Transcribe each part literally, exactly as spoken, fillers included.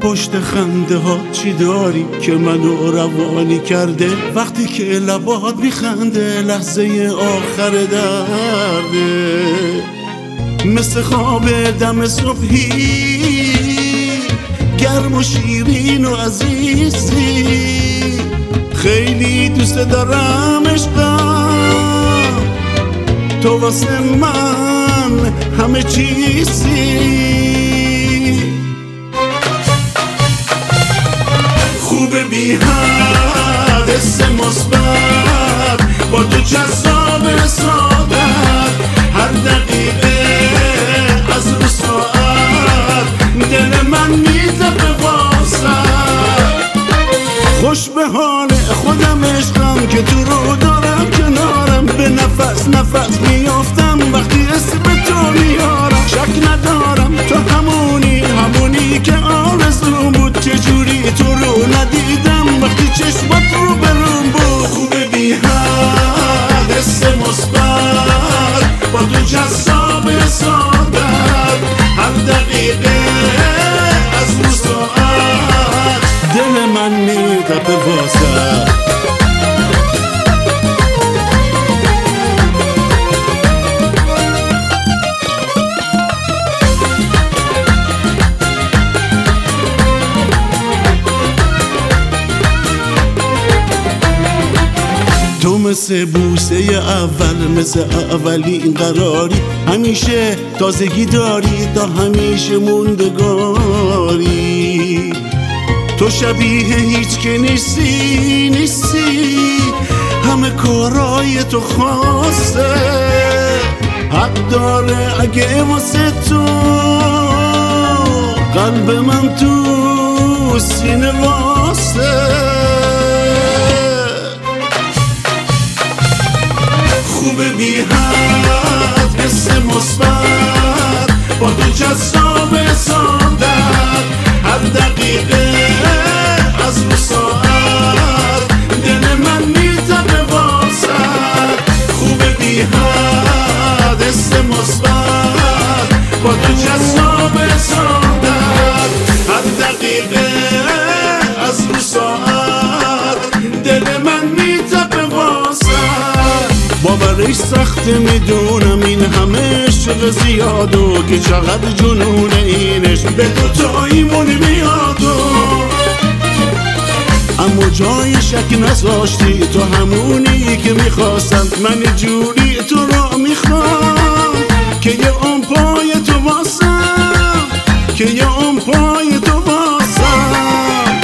پشت خنده ها چی داری که منو روانی کرده؟ وقتی که لبات میخنده لحظه آخر درده، مثل خواب دم صبحی گرم و شیرین و عزیزی. خیلی دوست دارم عشقم، تو واسه من همه چیزی. خوبه بی حد حس مثبت، با تو جذاب سعادت، هر دقیقه از رو ساعت دل من میتپه واسط. خوش به حال خودم عشقم که تو رو دارم کنارم، به نفس نفس میافتم وقتی اسم تو میارم. شک ندارم تو همونی همونی که آرزوم بود، چجوری تو رو ندیدم وقتی چشمات رو برام بود. خوبه بی حد حس مثبت، با تو جذاب سعادت، هر دقیقه از رو ساعت دل من میتپه واسط. تو مثل بوسه اول، مثل اولین قراری، همیشه تازگی داری تا همیشه موندگاری. تو شبیه هیچ که نیستی نیستی، همه کارای تو خواسته، حق داره اگه واسه تو قلب من تو سینه واسه. خوبه بی حد حس مثبت، با تو جذاب سعادت، هر دقیقه از رو ساعت دل من میتپه واسط. خوبه بی حد حس مثبت، با تو جذاب سعادت، هر دقیقه از رو ساعت دل من میتپه واسط. باورش سخته میدونم این همه عشق زیادو، که چقدر جنون اینش به دوتاییمون میادو. اما جای شک نذاشتی، تو همونی که میخواستم، من جوری تو را میخوام که یه اون پای تو واسم، که یه اون پای تو واسم.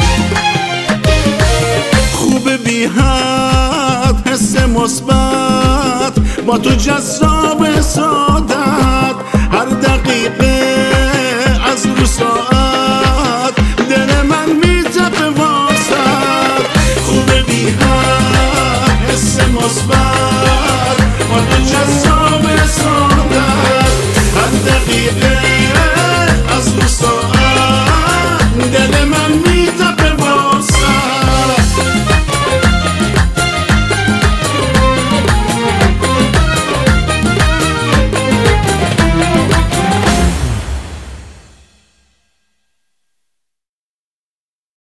خوبه بی حد حس مثبت، با تو جذاب سعادت، هر دقیقه از رو ساعت دل من میتپه واسط. خوبه بی حد حس مثبت، با تو جذاب سعادت، هر دقیقه